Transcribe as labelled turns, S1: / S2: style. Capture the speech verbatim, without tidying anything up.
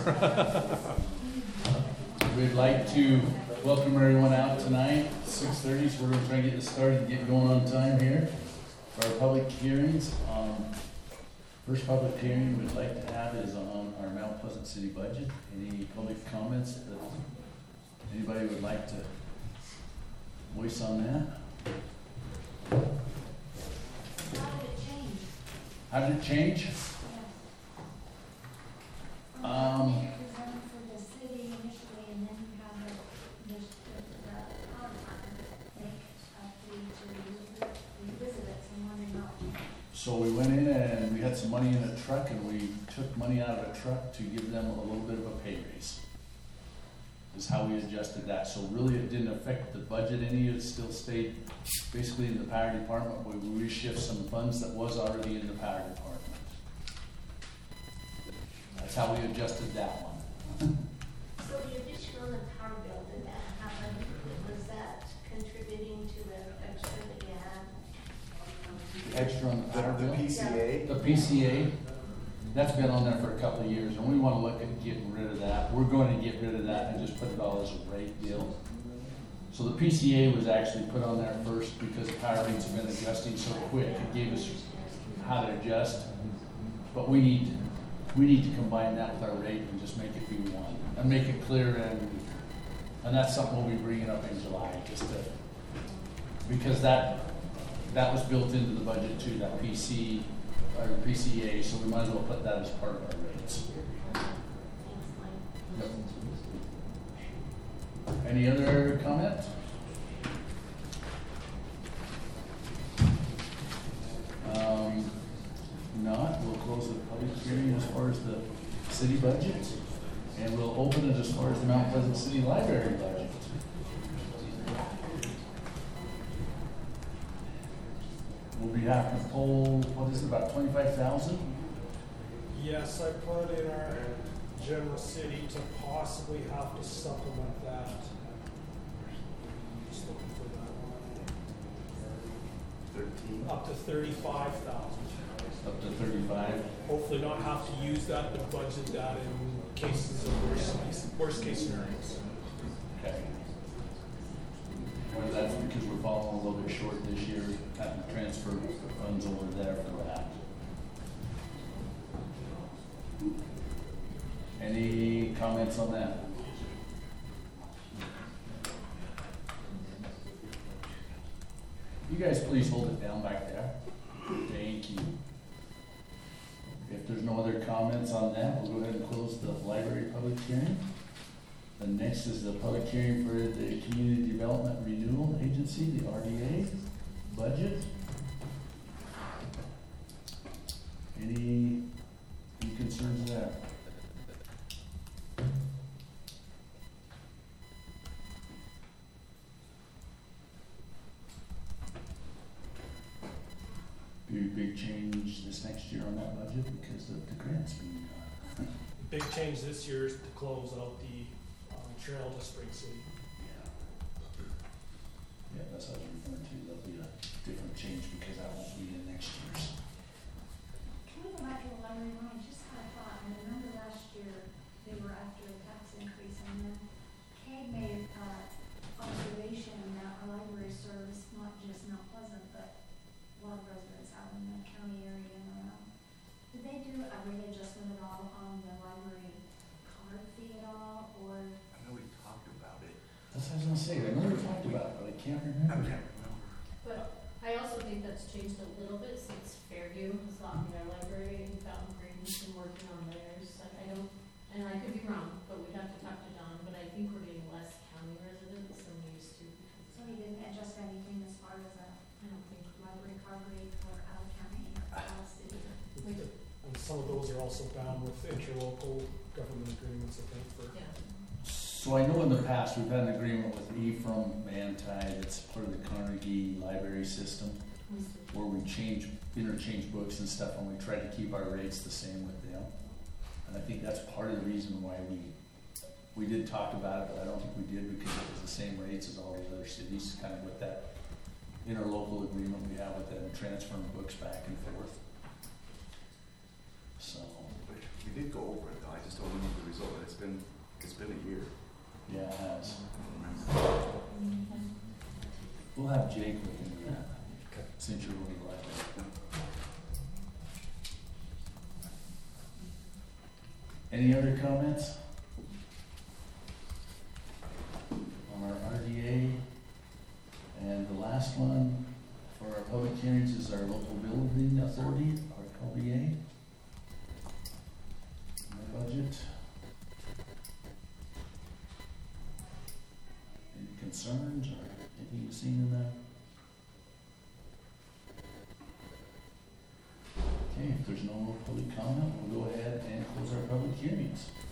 S1: We'd like to welcome everyone out tonight, six thirty, so we're gonna try to get this started and get going on time here for our public hearings. Um, First public hearing we'd like to have is on our Mount Pleasant City budget. Any public comments that anybody would like to voice on that?
S2: How did it change?
S1: How did it change?
S2: Yes.
S1: Um,
S2: It was done for the city initially, and then you have the, the, the power department make a plea to revisit it, so I'm wondering not.
S1: So we went in and we had some money in a truck and we took money out of a truck to give them a little bit of a pay raise. Is how we adjusted that. So really it didn't affect the budget any, it still stayed basically in the power department, where we reshift some funds that was already in the power department. That's how we adjusted that one.
S3: So the addition on the power bill, did that happen? Was that contributing to the extra that you had?
S1: Extra on the power bill.
S4: The P C A?
S1: The P C A, that's been on there for a couple of years, and we want to look at getting rid of that. We're going to get rid of that and just put it all as a rate deal. So the P C A was actually put on there first because the power rates have been adjusting so quick. It gave us how to adjust, but we need we need to combine that with our rate and just make it be one and make it clear, and and that's something we'll be bringing up in July, just to, because that that was built into the budget too, that P C or P C A, so we might as well put that as part of our rates. Yep. Any other comment? Um, not, we'll close the public hearing as far as the city budget, and we'll open it as far as the Mount Pleasant City Library budget. We'll be having to pull, what is it, about twenty-five thousand?
S5: Yes, I put in our general city to possibly have to supplement that. Just looking for that one.
S4: Thirteen.
S5: Up to thirty-five thousand.
S1: Up to thirty-five.
S5: Hopefully not have to use that, but budget that in cases of worst, worst case scenarios.
S1: Okay. Well, that's because we're falling a little bit short this year, having to transfer funds over there for that. Any comments on that? You guys please hold it down back there. Thank you. If there's no other comments on that, we'll go ahead and close the library public hearing. The next is the public hearing for the Community Development Renewal Agency, the R D A budget. Any, any concerns there? Be a big change this next year on that budget because of the grants being done.
S5: Big change this year is to close out the um, trail to Spring City.
S1: Yeah. Yeah, that's what I was referring to. There'll be a different change because that won't be in next year's.
S2: Can we go back to the library line? Just had a thought, and I remember last year, they were after a tax increase, and then Kay made, uh, observation that our library serves not just Mount Pleasant, but a lot of residents out in the county area and around. Did they do a rate adjustment at all on the library card fee at all, or?
S4: I know we talked about it.
S1: That's what I was gonna say. I know we talked about it, but I can't
S4: I
S1: remember.
S4: can't remember.
S6: But I also think that's changed a little bit since Fairview has gotten their library and Fountain Green's been working on theirs. Like I don't, and I could be wrong, but we'd have to talk to Don, but I think we're getting less county residents than we used to.
S2: So he didn't adjust anything as far as a
S6: I don't think
S2: library card rate for out of county or out of city?
S5: And some of those are also bound with interlocal government agreements, I think, for.
S6: yeah.
S1: So I know in the past, we've had an agreement with Ephraim Manti, that's part of the Carnegie Library System, where we change, interchange books and stuff, and we try to keep our rates the same with them. And I think that's part of the reason why we, we did talk about it, but I don't think we did because it was the same rates as all the other cities, kind of with that interlocal agreement we have with them, transferring books back and forth. So.
S4: We did go over it though, I just don't remember the result. been a year.
S1: Yeah, it has. We'll have Jake look into that, since you're really like that. Any other comments on our R D A? And the last one for our public hearings is our local building authority, our L B A. My budget. Any concerns or anything you've seen in that? Okay, if there's no more public comment, we'll go ahead and close our public hearings.